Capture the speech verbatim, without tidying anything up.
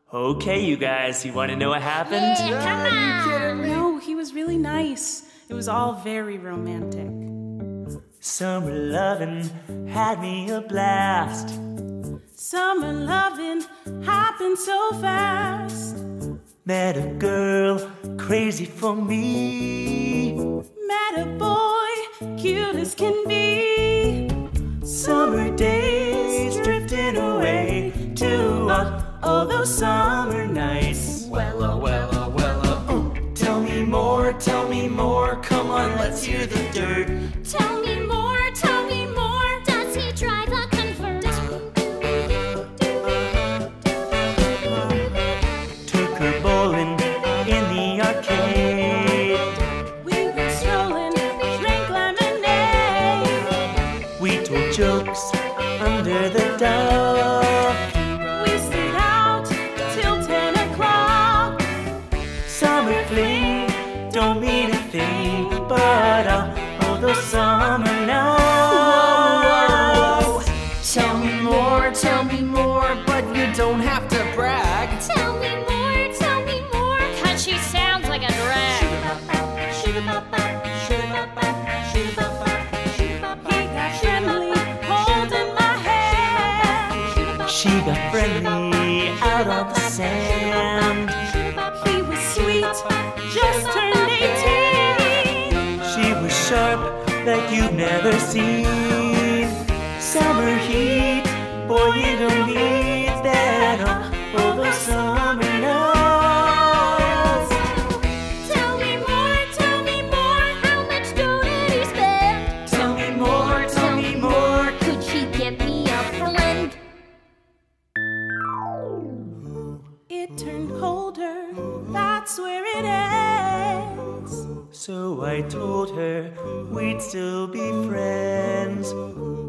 Okay, you guys, you want to know what happened? Yeah, come on! No, he was really nice. It was all very romantic. Summer lovin' had me a blast. Summer loving happened so fast. Met a girl crazy for me. Met a boy cute as can be. Summer days drifting away to uh, all those summer nights. Wella, wella, wella, ooh. Tell me more, tell me more. Come on, let's hear the dirt. Tell me more, tell me more. Does he drive a convert? Took her bowling in the arcade. We were strolling, drank lemonade. We told jokes under the dark. We stayed out till ten o'clock. Summer fling don't mean a thing, but uh, all those summer nights. Tell me more, tell me more, but you don't have to brag. Tell me more, tell me more. Cause she sounds like a drag. He got friendly, holding my hand. She got friendly out on the sand. He was sweet, just turned eighteen. She was sharp like you've never seen. Summer heat, boy, you don't need that on all those summer nights. Tell me more, tell me more. How much dough did he spend? Tell me more, tell me more. Could she get me a friend? It turned colder, that's where it ends. So I told her we'd still be friends.